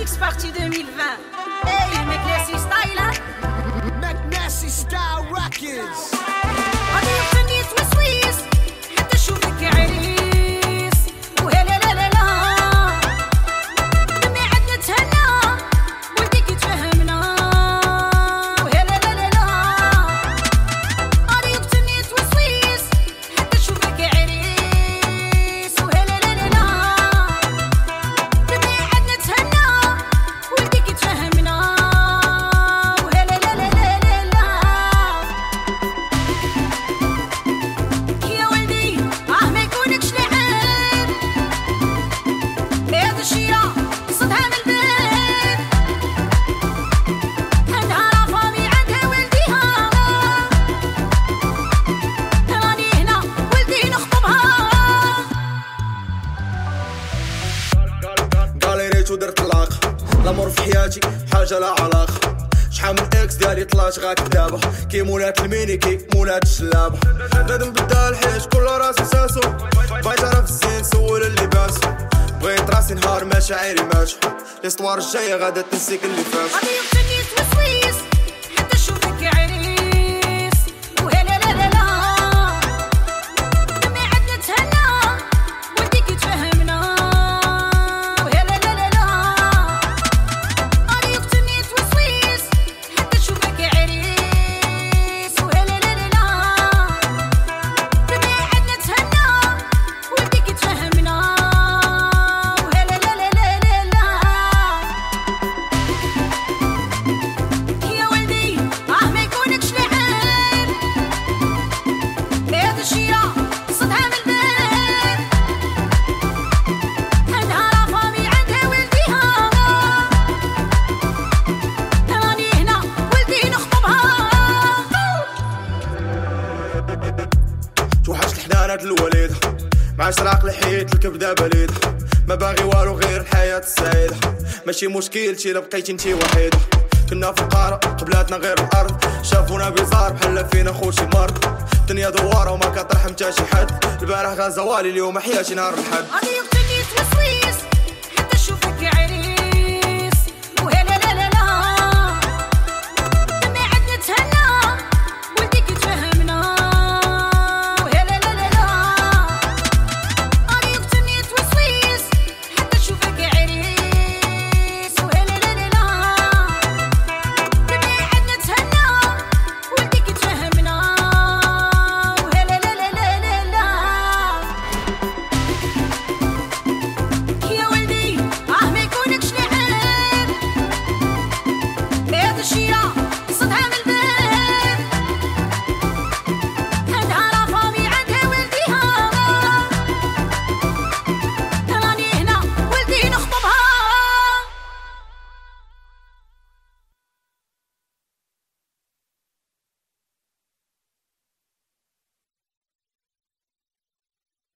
Mix Party 2020. Hey, mec, Nasty Style, hein? Mec, Nasty Style Records. غادي يغني توسويس حتى نشوفك عريس. وهلا لا لا لا دمي عندنا تهنا ولدي كيتفهمنا. وهلا لا لا لا غادي يغني توسويس حتى نشوفك عريس. وهلا لا لا لا دمي عندنا تهنا ولدي كيتفهمنا. وهلا لا لا لا لا لا يا ولدي ما يكونكش لعب هاد الشيرة قصدها من الباب. عندها رافامي عندها ولديها راني هنا ولدي نخطبها. قالي ريت ودرت العلاقة الامور في حياتي حاجة لا علاقة. شحال من اكس ديالي طلعت غا كدابة كي مولات الميني كي مولات الشلابة. بنادم بدا الحيش كل راسي ساسو بغيت اعرف الزين سول اللي باسو. بغيت راسي نهار مشاعري ماشو الاستوار الجاية غادا تنسيك اللي فات. غادي يغني توسويس حتى نشوفك عريس. وهلا لا لا لا دمي عندنا تهنا ولدي كيتفهمنا. وهلا لا لا لا غادي يغني توسويس حتى نشوفك عريس. وهلا لا لا لا دمي عندنا تهنا ولدي كيتفهمنا. وهلا لا لا لا لا لا يا ولدي ما يكونكش لعب هاد الشيرة قصدها من الباب. عندها رافامي عندها ولديها راني هنا ولدي نخطبها. توحشت الحنانات الوليدة مع شراق لحيت الكبدة بليدة. ما باغي والو غير الحياة السعيدة. ماشي مشكلتي لا بقيتي انتي وحيدة. كنا في القارة قبلاتنا غير الارض. شافونا بيزار بحال فينا خوشي مرض. الدنيا دوارة وما كترحم تا شي حد. البارح غا زوالي اليوم حياتي نهار الحد. غادي يغني توسويس حتى نشوفك عريس.